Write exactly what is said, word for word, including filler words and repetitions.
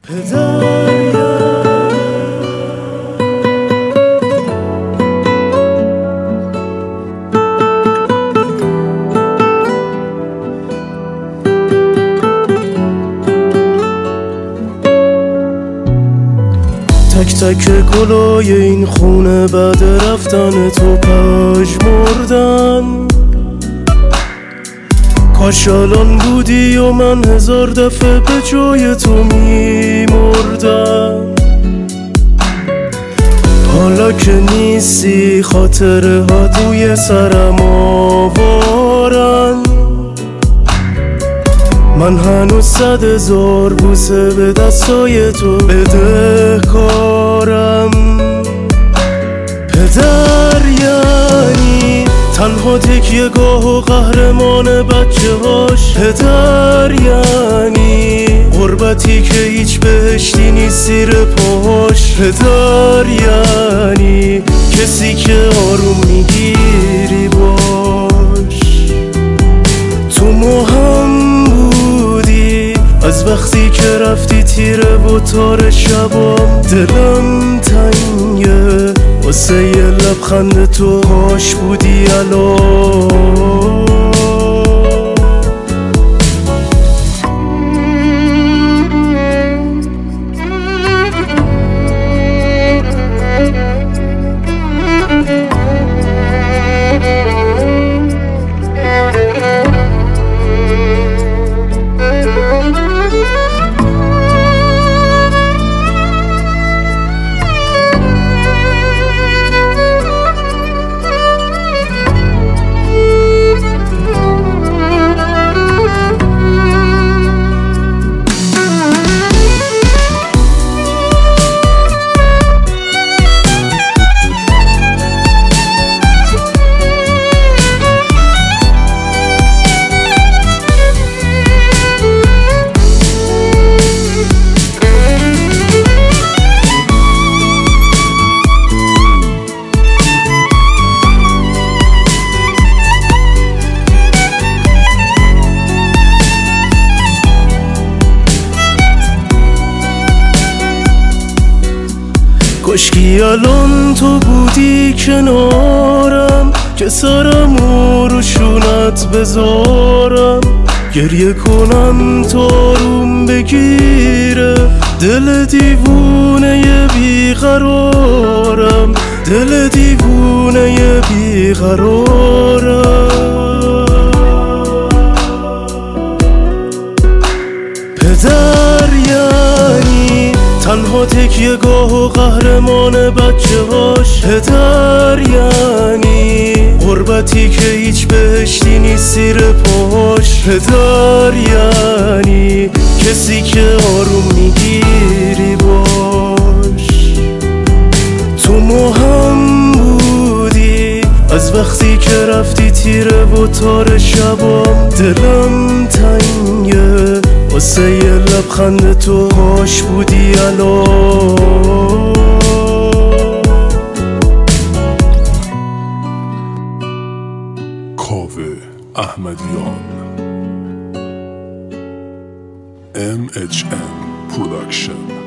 تک تک گلای این خونه بعد رفتن تو پژمردن. کاش الان بودی و من هزار دفعه به جای تو میمردم. حالا که نیستی خاطره ها توی سرم آوارن. من هنوز صد هزار بوسه به دستای تو بدهکارم. پدر یعنی تنها تکیه گاه و قهرمان بچه هاش. پدر یعنی غربتی که هیچ بهشتی نیست زیر پاهاش. پدر یعنی کسی که آروم میگیری باش. تو مهم بودی از وقتی که رفتی تیره و تار شبام. دلم تنگه واسه یه لبخند تو، کاش بودی الان. کاشکی الان تو بودی کنارم که سرمو رو شونت بذارم. گریه کنم تا آروم بگیره دل دیوونه بیقرارم. دل دیوونه بیقرارم. پدر یعنی تنها تکیه گاه و قهرمان بچه هاش. پدر یعنی غربتی که هیچ بهشتی نیست زیر پاهاش. پدر یعنی کسی که آروم میگیری باش. تو مهم بودی از وقتی که رفتی تیره و تار شبام. دلم تنگه واسه یه لبخند تو، کاش بودی الان. کاوه احمدیان ام اچ ام Production.